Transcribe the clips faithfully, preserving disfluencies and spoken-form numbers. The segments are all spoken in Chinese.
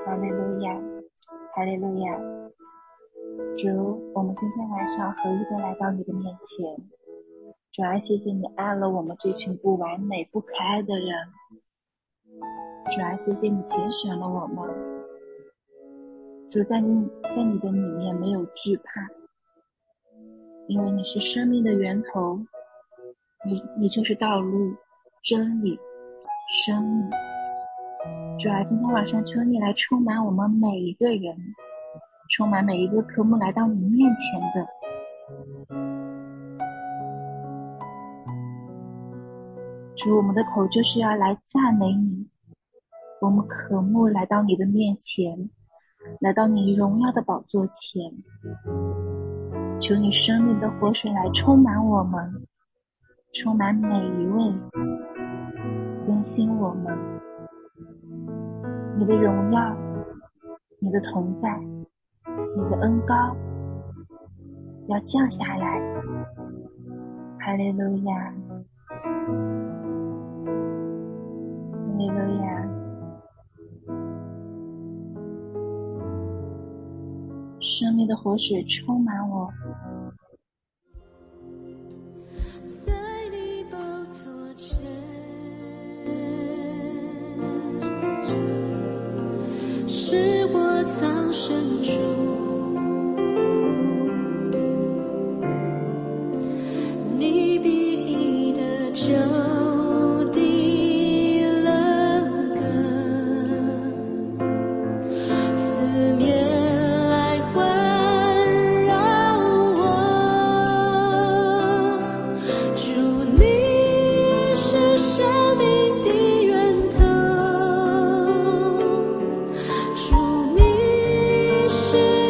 哈利路亚，哈利路亚。主，我们今天晚上合一的来到你的面前。主啊，谢谢你爱了我们这群不完美不可爱的人。主啊，谢谢你拣选了我们。主，在你在你的里面没有惧怕，因为你是生命的源头，你你就是道路、真理、生命。主啊，今天晚上求你来充满我们每一个人，充满每一个科目来到你面前的。主，我们的口就是要来赞美你，我们渴慕来到你的面前，来到你荣耀的宝座前，求你生命的活水来充满我们，充满每一位，更新我们。你的荣耀，你的同在，你的恩膏要降下来。哈利路亚，哈利路亚。生命的活水充满我， 在你宝座前，是我藏身处，你比翼的就地了根，四面来环绕我，主你是生命的源头，主你是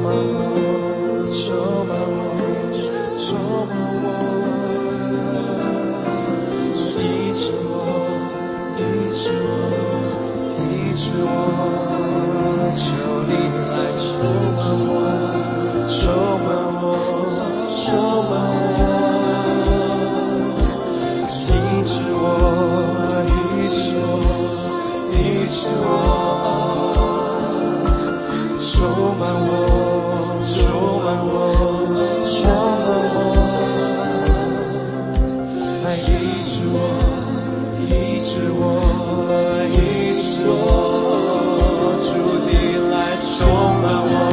满我，充满我，充满我，医治我，医治我，医治我，求你来充满我，充满我，充满我，医治我，医治我，医治我，充满我，充满我，充满我，来医治我，医治我，医治我，主你来充满我。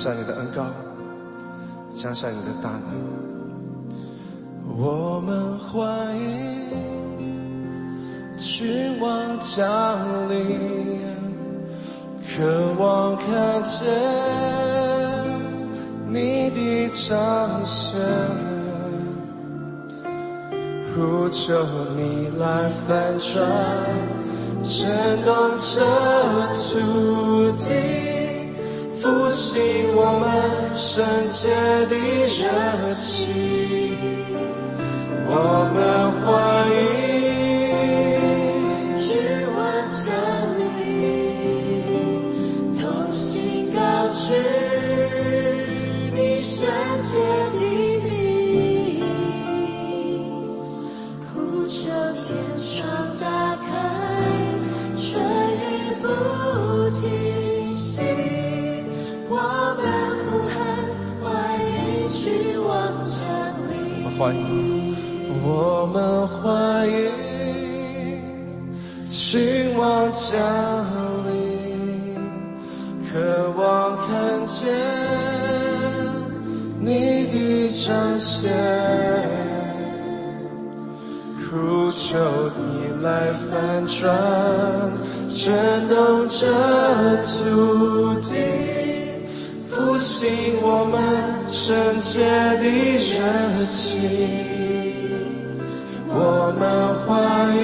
下你的恩膏，降下你的大能。我们欢迎君王降临，渴望看见你的彰显，呼求你来翻转，震动这土地，复兴我们圣洁的热情。我们欢迎君王降临，同心高举你圣洁的名，呼求天窗打开，春雨不停息，我们呼喊欢迎君王降临。我欢迎，我们欢迎君王降临，渴望看见你的彰显，呼求你来翻转，震动这土地，复兴我们圣洁的热情。我们欢迎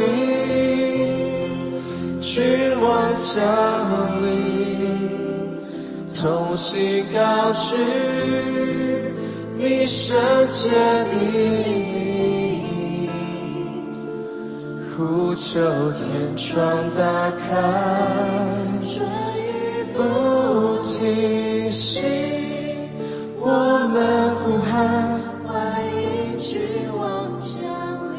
君王降临，同心高举你圣洁的名，呼求天窗打开，春雨不停息，我们呼喊欢迎君王降临，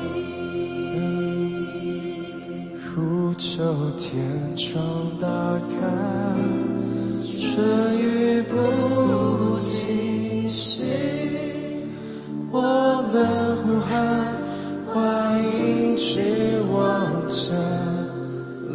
呼求天窗打开，春雨不停息，我们呼喊欢迎君王降临。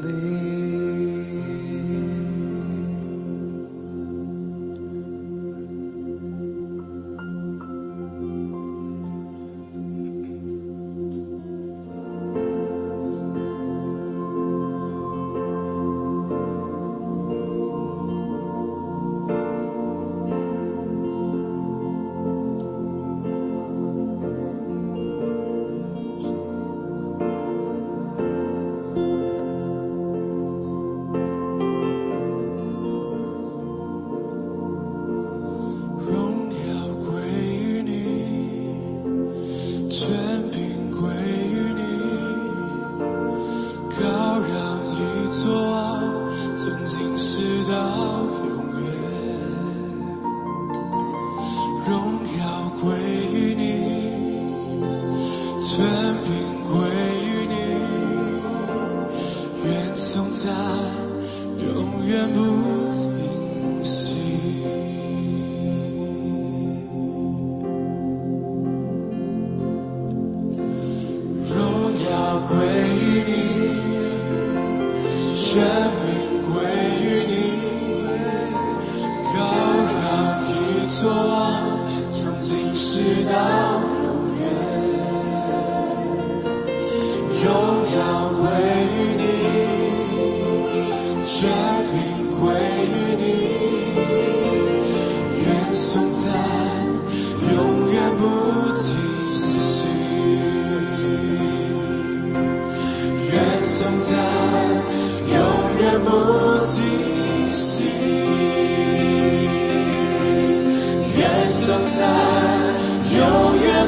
永远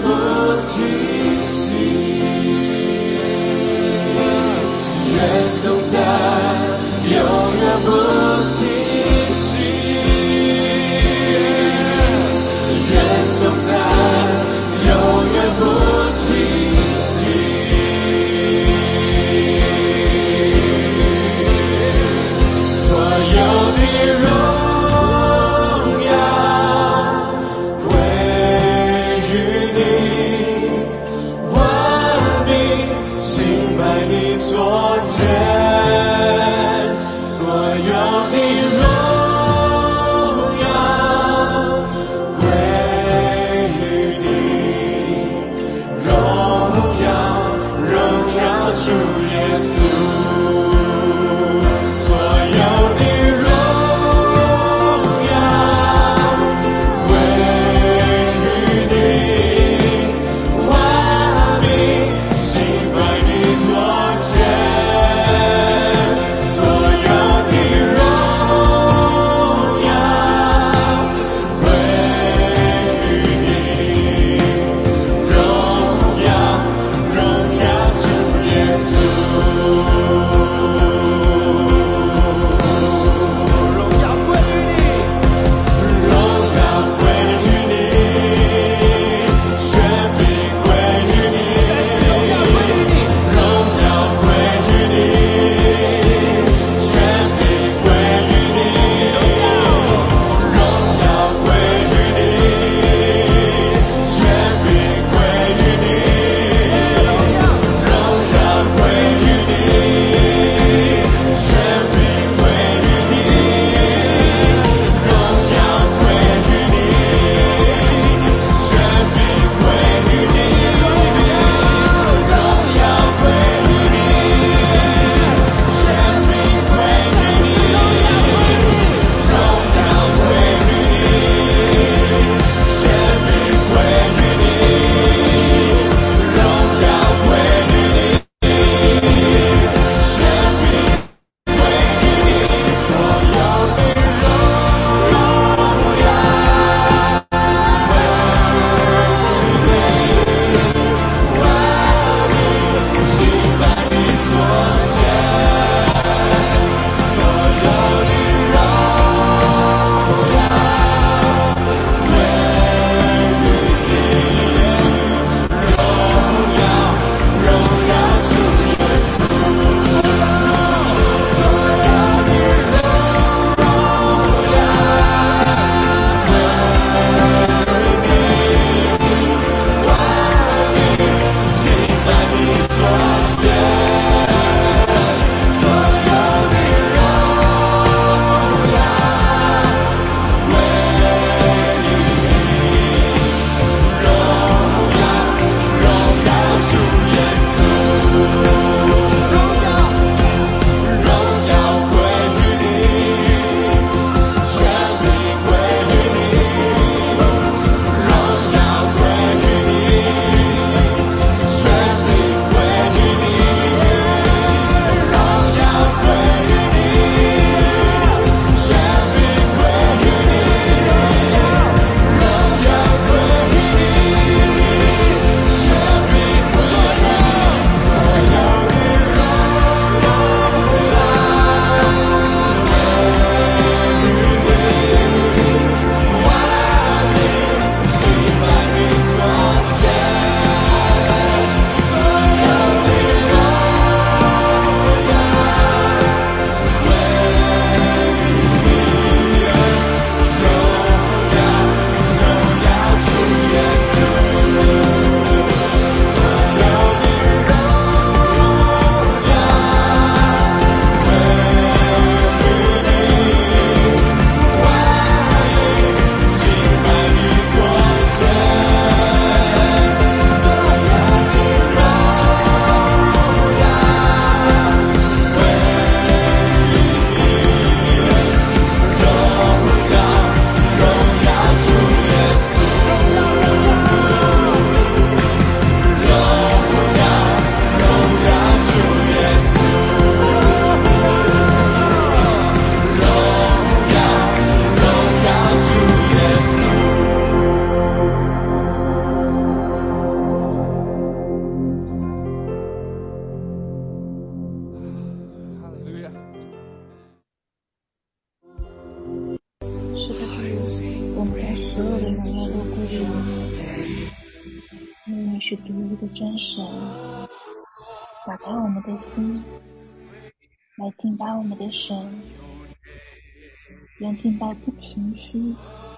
你是独一的真神，打开我们的心，来敬拜我们的神，让敬拜不停息，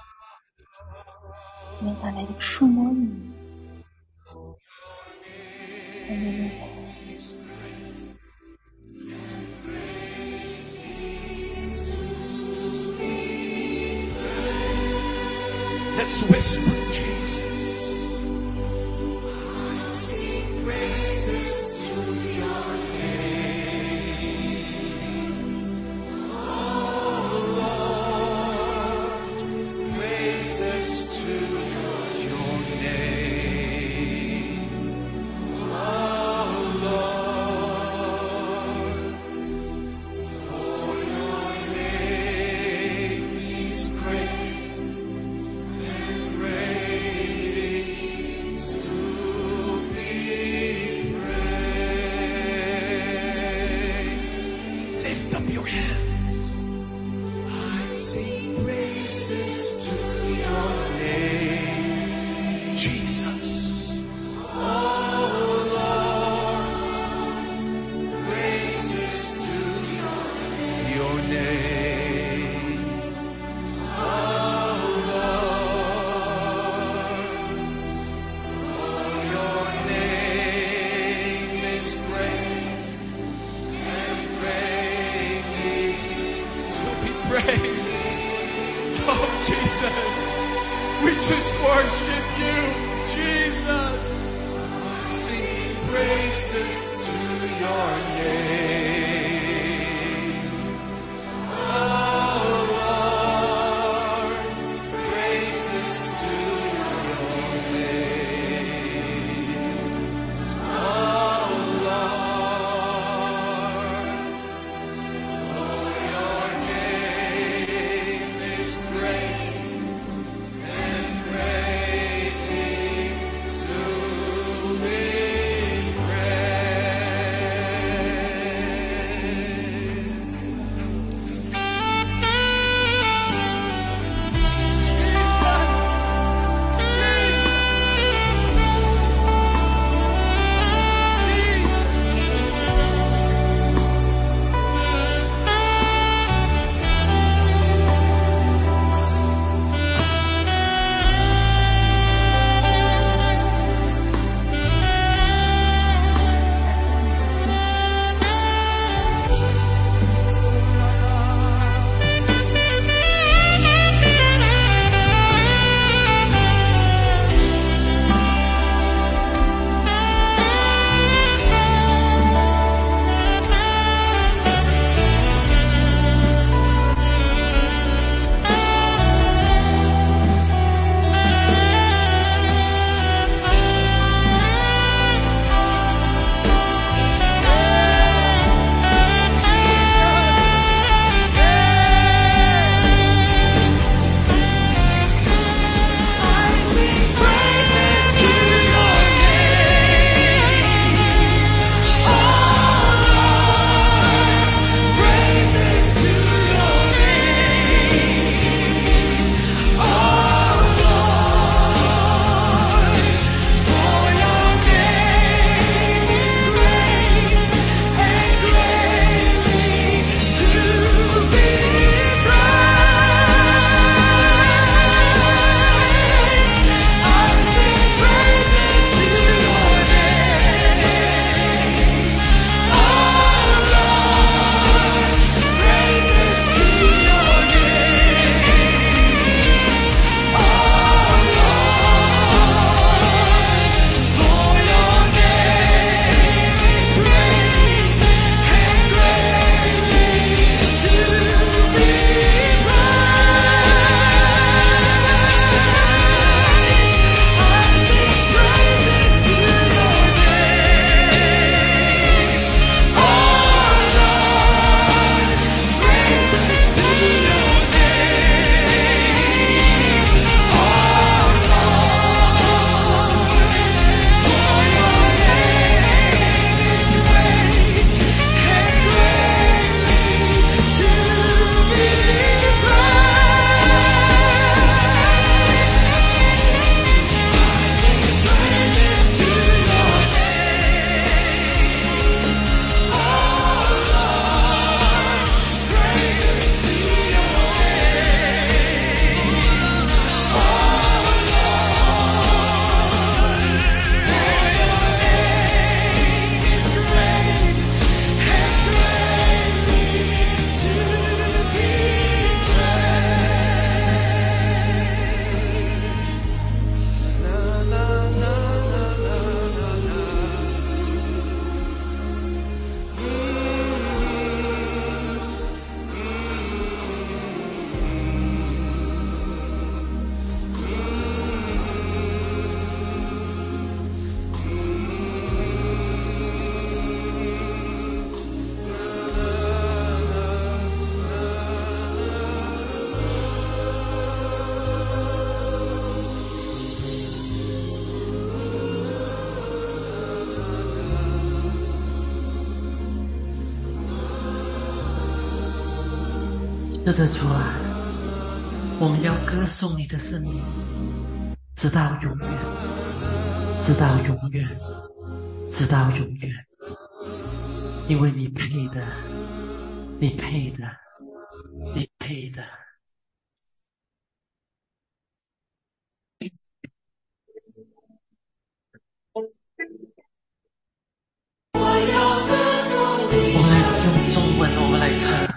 让它来触摸你。哈利路亚。 Let's whisper Jesus. I sing praises to your name. Oh Lord, praises to your name. Oh Lord, for your name is great. We just worship you, Jesus. I sing praises to your name. Oh Lord, praises to your name. Oh Lord, for your name is great. 是的，主啊，我们要歌颂你的圣名，直到永远，直到永远，直到永远，因为你配的，你配的，你配的。我们来用中文，我们来唱。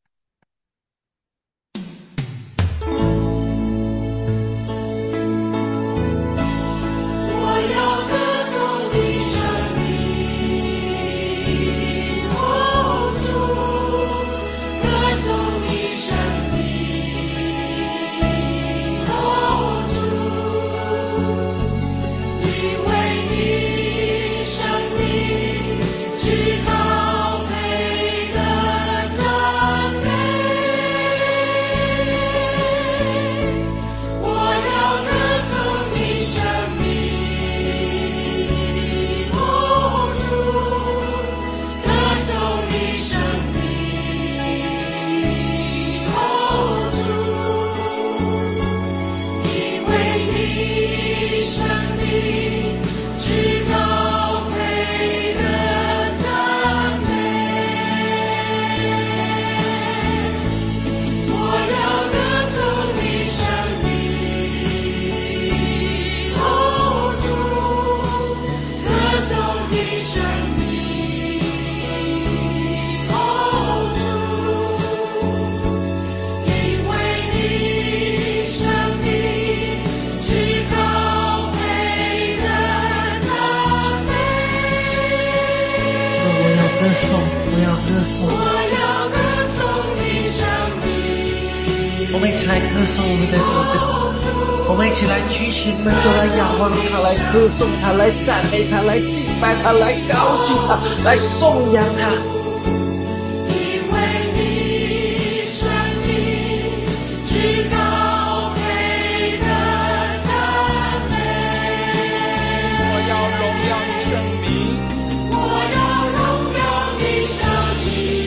我们一起来歌颂我们的主，我们一起来举起我们手来仰望他，来歌颂他，来赞美他，来敬拜他，来高举他，来颂扬他。 因为你生命至高配的赞美， 我要荣耀你生命， 我要荣耀你生命。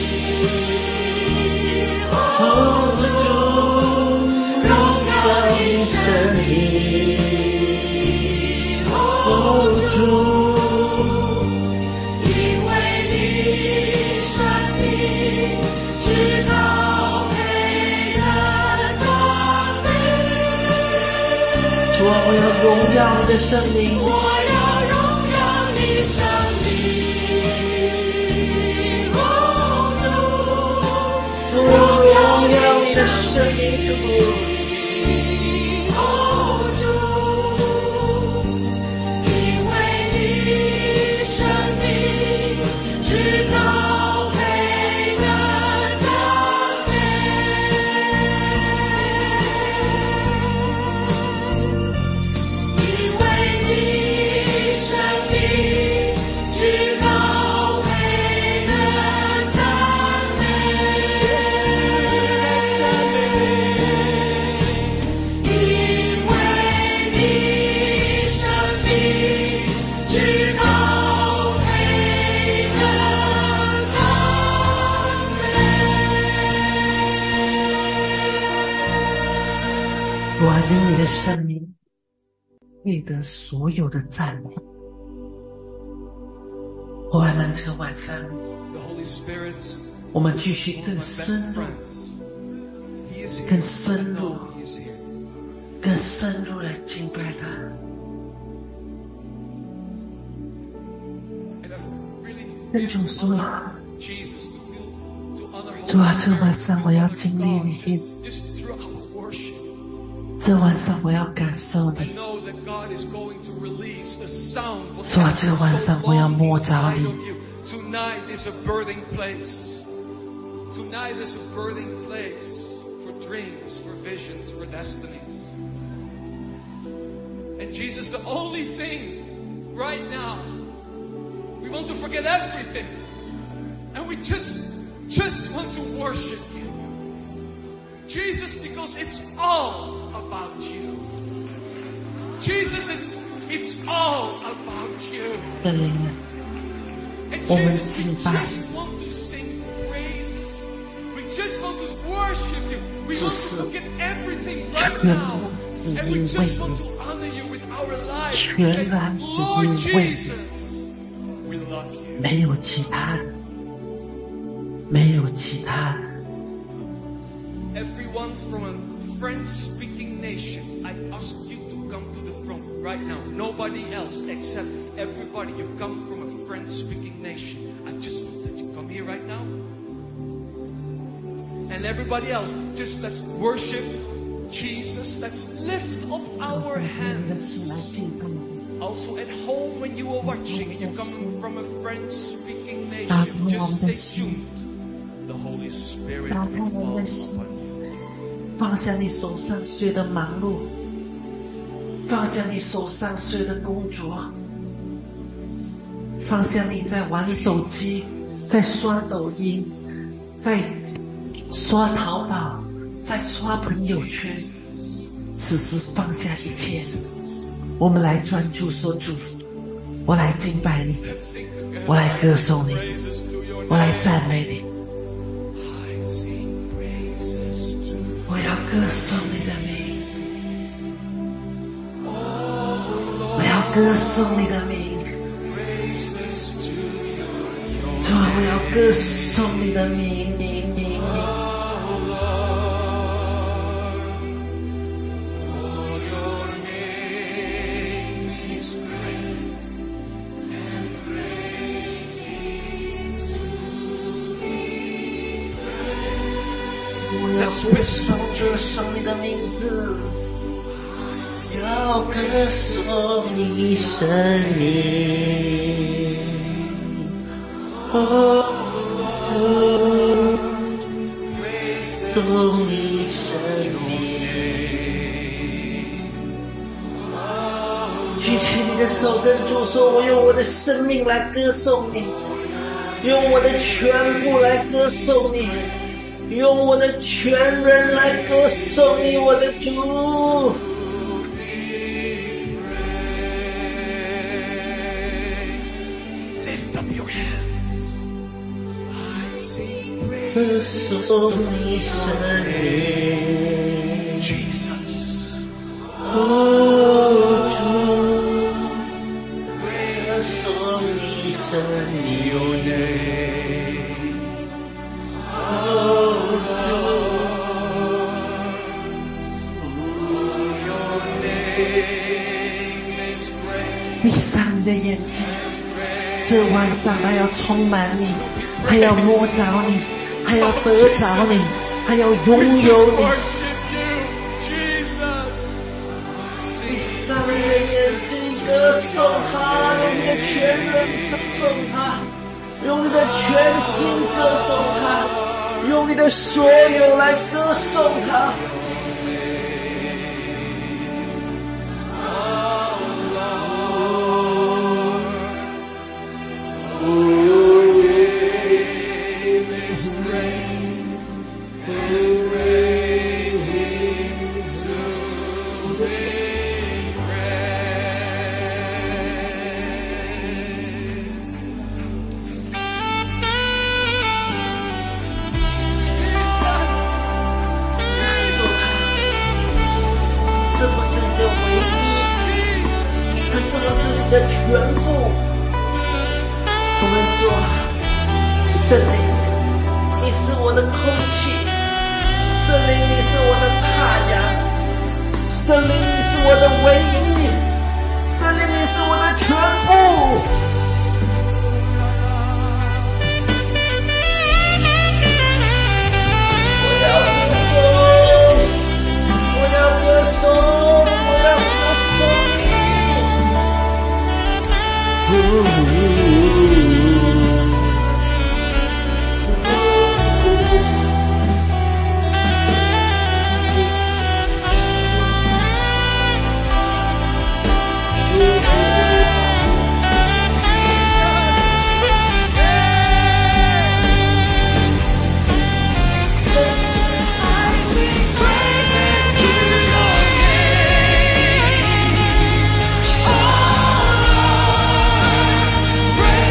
我要荣耀你的生命， 我要荣耀你生命，主，荣耀你的生命，主，主，因为你生命至高配的赞美。 因你的生命配得所有的赞美。伙伴们，这个晚上我们继续更深入更深入更深入来敬拜他。跟主说，主啊，这晚上我要经历你，这晚上我要感受你。主啊，这个晚上我要摸着你。 Tonight is a birthing place. Tonight is a birthing place for dreams, for visions, for destinies. And Jesus, the only thing right now, we want to forget everything. And we just, just want to worship you. Jesus, because it's all about you. Jesus, it's, it's all about you. And Jesus, we just want to sing praises. We just want to worship We 只 want 是 to forget everything 全 right 然 now. 只 And we 因为 just want 你， to honor you with our lives. 全然只 Lord 因为你， Jesus, we love you. 没有其他的，没有其他的。 Everyone from a French-speaking nation, I ask you to come to the front right now. Nobody else except everybody. You come from a French-speaking nation. I just want that you come here right now. And everybody else, just let's worship Jesus. Let's lift up our 你的 hands. 心来敬拜你， Also at home when you are watching and you come from a French-speaking Ah, nation, just Lord, stay tuned. The Holy Spirit 打 will 开我 fall 的心， upon you. 放下你手上所有的忙碌，放下你手上所有的工作，放下你在玩手机，在刷抖音，在刷淘宝，在刷朋友圈。此时放下一切，我们来专注说主，我来敬拜你， Let's sing together. 我来歌颂你， Praises to your 我来 name. 赞美你， I sing praises to 我要歌颂你的名，我要歌颂你的名， praises to your 主啊，我要歌颂你的名，名名名。 For your name is great and great is to be praised. 我要歌颂歌颂你的名字，要歌颂你生命。哦，颂你生命。举起你的手跟主说，我用我的生命来歌颂你，用我的全部来歌颂你，用我的全人来歌颂你，我的主。 Lift up your hands. I sing 歌 praises 颂你生命。 Jesus. 哦，主，歌颂你生命。哦，闭上你的眼睛，这晚上还要充满你，还要摸着你，还要得着你，还要拥 We 有 just 你。 worship you, Jesus. 闭上你的眼睛，歌颂他，用你的全人歌颂他，用你的全心歌颂他，用你的所有来歌颂他。是不是你的唯一？它是不是你的全部？我们说，圣灵，你是我的空气，圣灵，你是我的太阳，圣灵，你是我的唯一，圣灵，你是我的全部。我要歌颂，我要歌颂，我要歌颂你。 Praise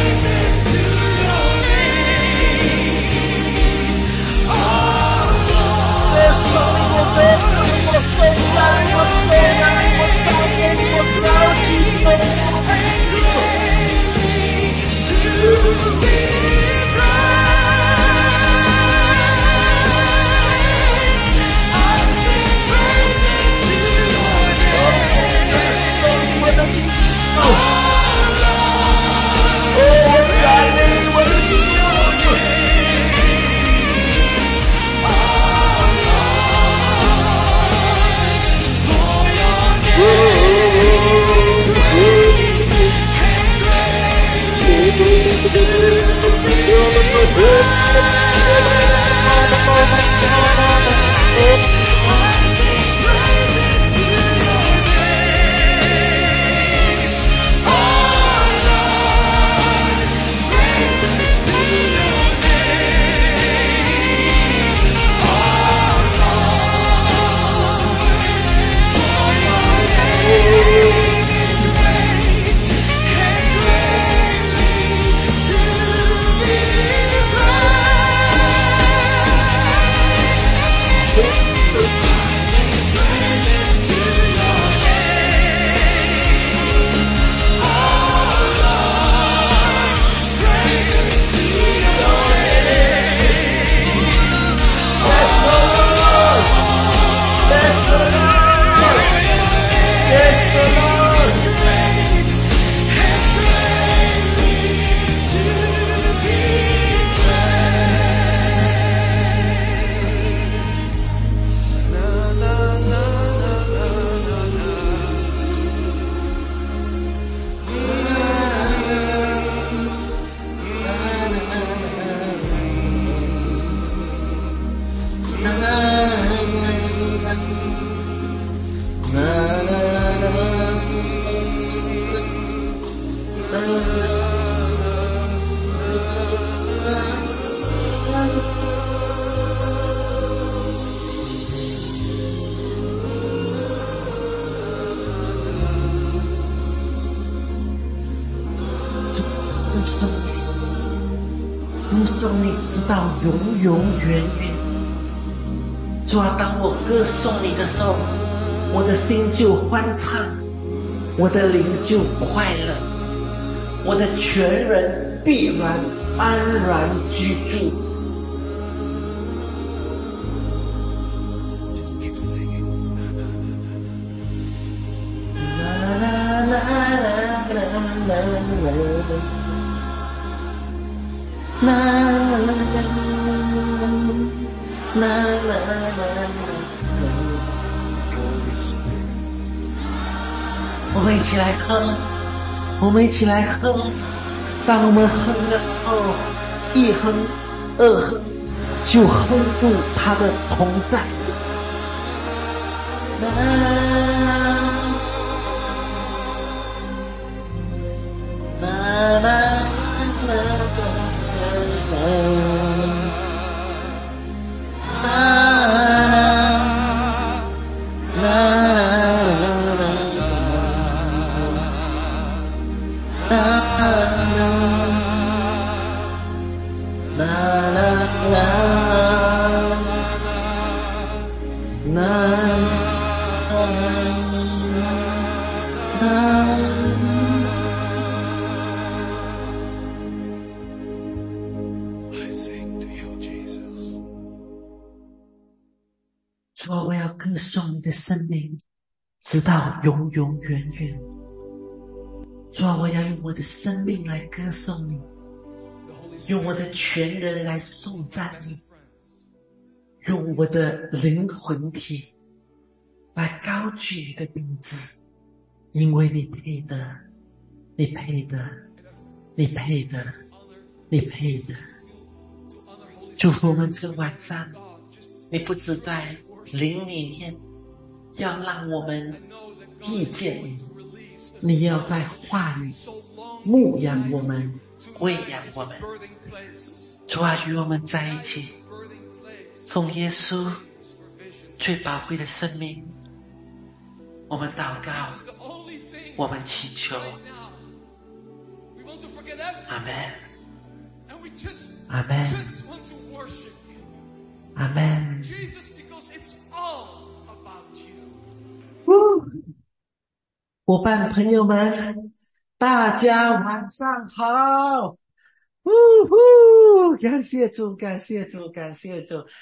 歌颂你，歌颂你直到永永远远。主啊，当我歌颂你的时候，我的心就欢畅，我的灵就快乐，我的全人必然安然居住。啦啦啦啦啦啦，我们一起来哼，我们一起来哼。当我们哼的时候，一哼二哼，就哼入他的同在。啦啦啦啦主啊，我要歌颂你的生命，直到永永远远。主啊，我要用我的生命来歌颂你，用我的全人来颂赞你，用我的灵魂体来高举你的名字，因为你配的，你配的，你配的，你配的。祝福我们这晚上，你不只在灵里面要让我们遇见你，你要在话语牧养我们，喂养我们。主啊，与我们在一起，奉耶稣最宝贵的生命，我们祷告，我们祈求。阿们，阿们，阿们。伙伴朋友们，大家晚上好！呜呼！感谢主，感谢主，感谢主。